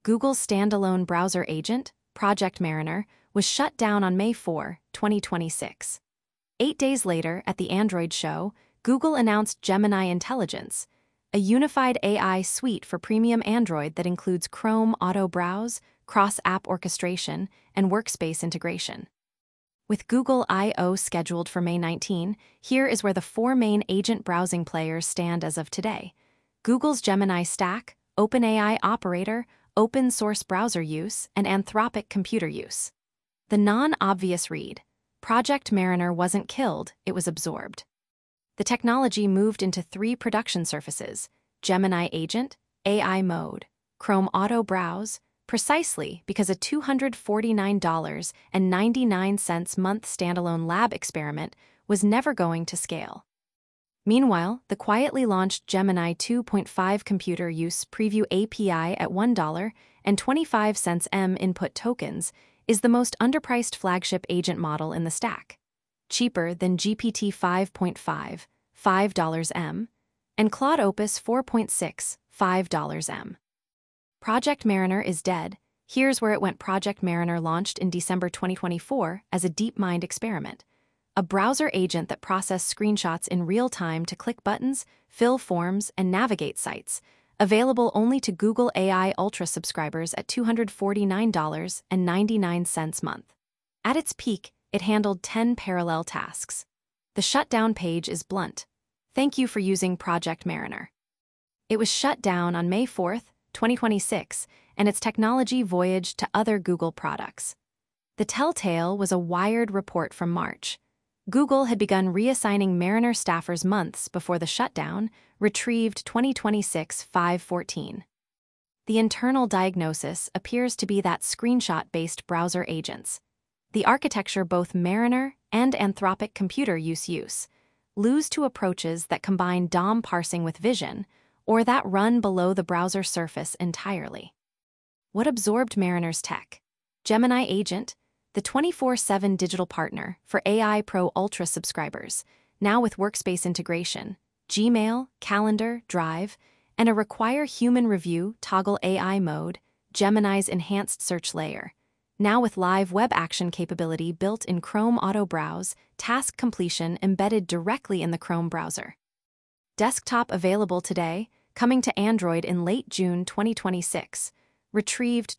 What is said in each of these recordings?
Google's standalone browser agent, Project Mariner, was shut down on May 4, 2026. 8 days later, at the Android show, Google announced Gemini Intelligence, a unified AI suite for premium Android that includes Chrome Auto Browse, cross-app orchestration, and workspace integration. With Google I/O scheduled for May 19, here is where the four main agent browsing players stand as of today: Google's Gemini Stack, OpenAI Operator, open source browser use, and Anthropic computer use. The non-obvious read: Project Mariner wasn't killed, it was absorbed. The technology moved into 3 production surfaces: Gemini Agent, AI Mode, Chrome Auto Browse, precisely because a $249.99 month standalone lab experiment was never going to scale. Meanwhile, the quietly launched Gemini 2.5 computer use preview API at $1.25 input tokens is the most underpriced flagship agent model in the stack, cheaper than GPT 5.5, $5 and Claude Opus 4.6, $5. Project Mariner is dead. Here's where it went. Project Mariner launched in December 2024 as a DeepMind experiment, a browser agent that processed screenshots in real time to click buttons, fill forms, and navigate sites, available only to Google AI Ultra subscribers at $249.99 month. At its peak, it handled 10 parallel tasks. The shutdown page is blunt: thank you for using Project Mariner. It was shut down on May 4, 2026, and its technology voyaged to other Google products. The telltale was a Wired report from March. Google had begun reassigning Mariner staffers months before the shutdown, retrieved 2026-514. The internal diagnosis appears to be that screenshot-based browser agents. The architecture, both Mariner and Anthropic computer use, lose to approaches that combine DOM parsing with vision, or that run below the browser surface entirely. What absorbed Mariner's tech? Gemini Agent, the 24/7 digital partner for AI Pro Ultra subscribers, now with workspace integration, Gmail, Calendar, Drive, and a require human review toggle AI mode, Gemini's enhanced search layer, now with live web action capability built in Chrome Auto Browse, task completion embedded directly in the Chrome browser. Desktop available today, coming to Android in late June 2026, retrieved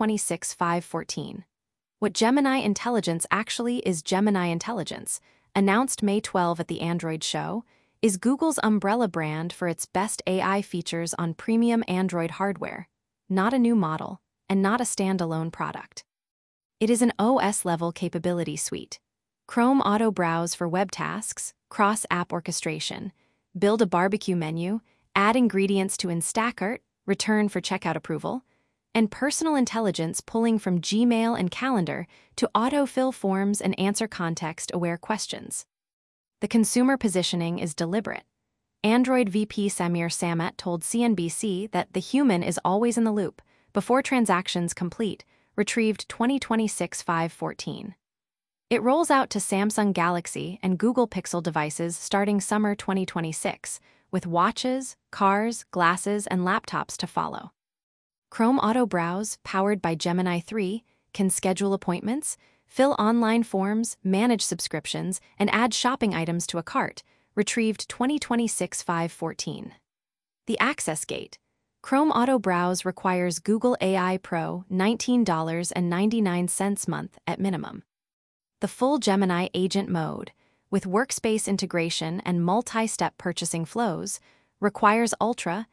2026-514. What Gemini Intelligence actually is: Gemini Intelligence, announced May 12 at the Android show, is Google's umbrella brand for its best AI features on premium Android hardware, not a new model, and not a standalone product. It is an OS-level capability suite: Chrome Auto Browse for web tasks, cross-app orchestration, build a barbecue menu, add ingredients to Instacart, return for checkout approval, and personal intelligence pulling from Gmail and Calendar to auto-fill forms and answer context-aware questions. The consumer positioning is deliberate. Android VP Samir Samat told CNBC that the human is always in the loop, before transactions complete, retrieved 2026-514. It rolls out to Samsung Galaxy and Google Pixel devices starting summer 2026, with watches, cars, glasses, and laptops to follow. Chrome Auto Browse, powered by Gemini 3, can schedule appointments, fill online forms, manage subscriptions, and add shopping items to a cart, retrieved 2026-514. The Access Gate. Chrome Auto Browse requires Google AI Pro $19.99 month at minimum. The full Gemini Agent mode, with workspace integration and multi-step purchasing flows, requires Ultra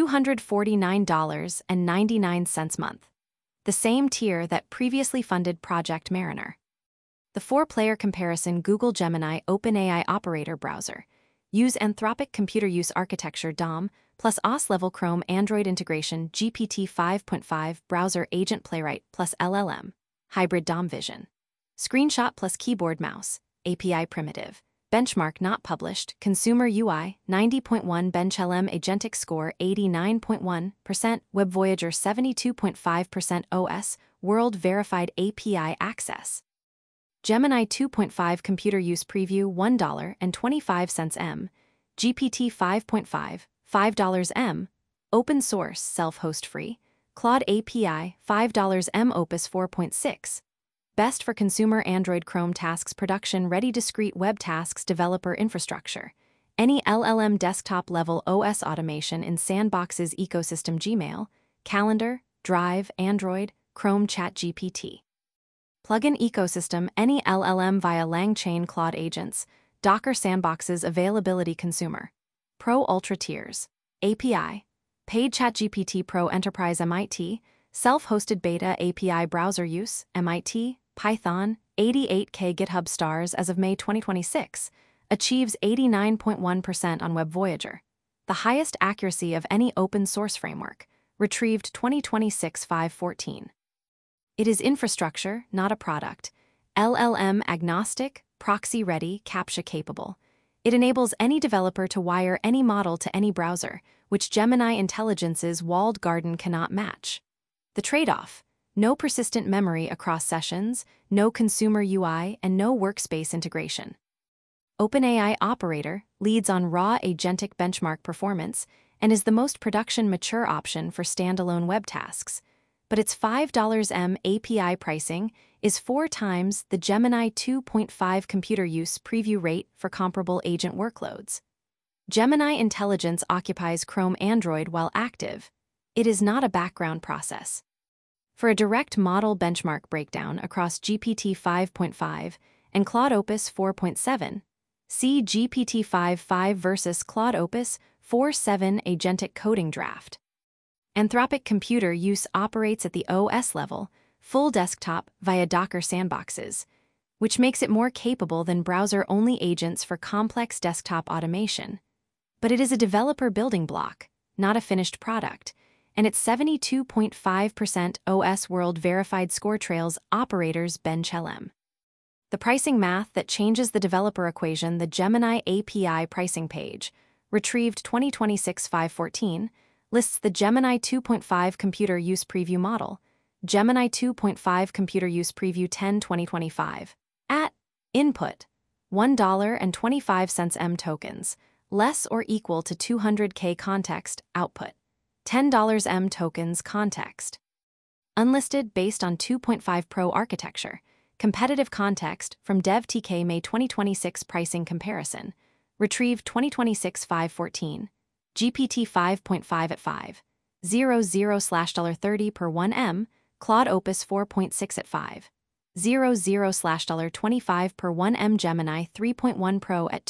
$249.99 month, the same tier that previously funded Project Mariner. The 4-player comparison: Google Gemini OpenAI Operator browser, use Anthropic computer use architecture DOM, plus OS-level Chrome Android integration GPT 5.5 browser agent Playwright plus LLM, hybrid DOM vision. Screenshot plus keyboard mouse, API primitive. Benchmark not published. Consumer UI 90.1, BenchLM agentic score 89.1%, WebVoyager 72.5%, OS world verified API access. Gemini 2.5 computer use preview $1.25 GPT 5.5, $5 open source self-host free, Claude API, $5 M Opus 4.6. Best for consumer Android Chrome tasks production-ready discrete web tasks developer infrastructure. Any LLM desktop-level OS automation in Sandbox's ecosystem Gmail, Calendar, Drive, Android, Chrome ChatGPT. Plugin ecosystem any LLM via LangChain Claude agents, Docker Sandbox's availability consumer. Pro Ultra tiers. API. Paid ChatGPT Pro Enterprise MIT, self-hosted beta API browser use, MIT, Python, 88K GitHub stars as of May 2026, achieves 89.1% on WebVoyager, the highest accuracy of any open source framework, retrieved 2026 514. It is infrastructure, not a product, LLM agnostic, proxy-ready, CAPTCHA-capable. It enables any developer to wire any model to any browser, which Gemini Intelligence's walled garden cannot match. The trade-off: no persistent memory across sessions, no consumer UI, and no workspace integration. OpenAI Operator leads on raw agentic benchmark performance and is the most production-mature option for standalone web tasks, but its $5 M API pricing is 4 times the Gemini 2.5 computer use preview rate for comparable agent workloads. Gemini Intelligence occupies Chrome Android while active. It is not a background process. For a direct model benchmark breakdown across GPT 5.5 and Claude Opus 4.7, see GPT 5.5 versus Claude Opus 4.7 Agentic Coding Draft. Anthropic computer use operates at the OS level, full desktop via Docker sandboxes, which makes it more capable than browser-only agents for complex desktop automation. But it is a developer building block, not a finished product, and its 72.5% OS World verified score trails operators BenchLM. The pricing math that changes the developer equation. The Gemini API pricing page, retrieved 2026 514, lists the Gemini 2.5 computer use preview model, Gemini 2.5 computer use preview 10 2025, at input $1.25 M tokens, less or equal to 200K context, output $10 M tokens context. Unlisted based on 2.5 Pro architecture, competitive context from DevTK May 2026 pricing comparison, retrieved 2026 514, GPT 5.5 at 5.00/$30 per 1 M, Claude Opus 4.6 at 5.00/$25 per 1 M, Gemini 3.1 Pro at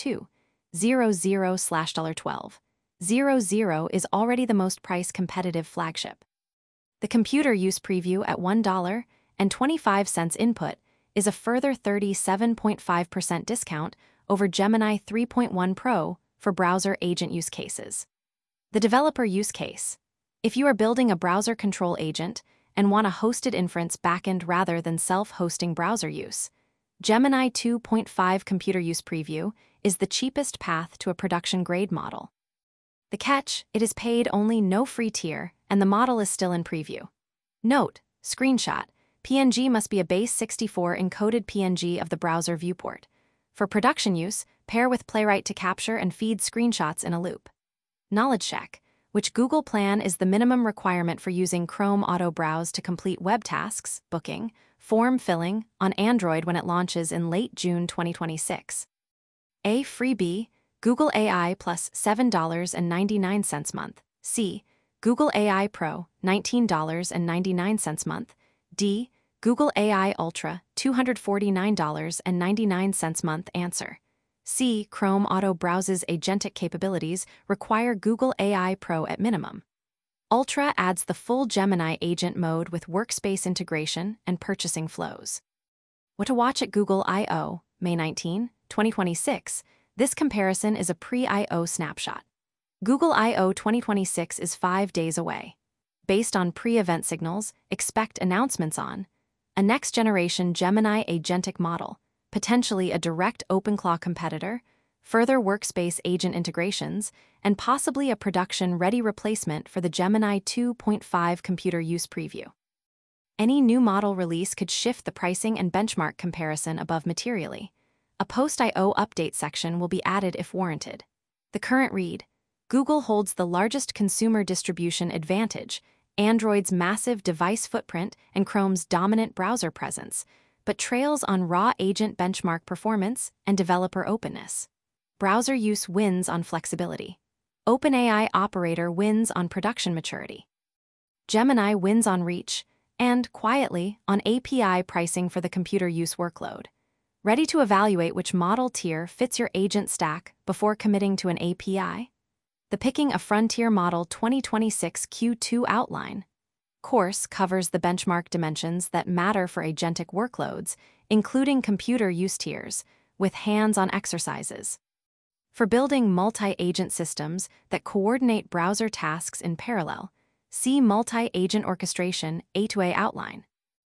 2.00/$12.00 is already the most price-competitive flagship. The computer use preview at $1.25 input is a further 37.5% discount over Gemini 3.1 Pro for browser agent use cases. The developer use case: if you are building a browser control agent and want a hosted inference backend rather than self-hosting browser use, Gemini 2.5 computer use preview is the cheapest path to a production-grade model. The catch: it is paid only, no free tier, and the model is still in preview. Note: screenshot, PNG must be a base 64 encoded PNG of the browser viewport. For production use, pair with Playwright to capture and feed screenshots in a loop. Knowledge check: which Google plan is the minimum requirement for using Chrome Auto Browse to complete web tasks, booking, form filling, on Android when it launches in late June 2026. A. Freebie, Google AI Plus $7.99 month. C. Google AI Pro, $19.99 month. D. Google AI Ultra, $249.99 month. Answer: C. Chrome Auto Browse's agentic capabilities require Google AI Pro at minimum. Ultra adds the full Gemini agent mode with workspace integration and purchasing flows. What to watch at Google I/O, May 19, 2026. This comparison is a pre-I/O snapshot. Google I/O 2026 is 5 days away. Based on pre-event signals, expect announcements on a next-generation Gemini agentic model, potentially a direct OpenClaw competitor, further workspace agent integrations, and possibly a production-ready replacement for the Gemini 2.5 computer use preview. Any new model release could shift the pricing and benchmark comparison above materially. A post-I/O update section will be added if warranted. The current read: Google holds the largest consumer distribution advantage, Android's massive device footprint and Chrome's dominant browser presence, but trails on raw agent benchmark performance and developer openness. Browser use wins on flexibility. OpenAI Operator wins on production maturity. Gemini wins on reach, and, quietly, on API pricing for the computer use workload. Ready to evaluate which model tier fits your agent stack before committing to an API? The Picking a Frontier Model 2026 Q2 outline course covers the benchmark dimensions that matter for agentic workloads, including computer use tiers, with hands-on exercises. For building multi-agent systems that coordinate browser tasks in parallel, see Multi-Agent Orchestration A2A outline.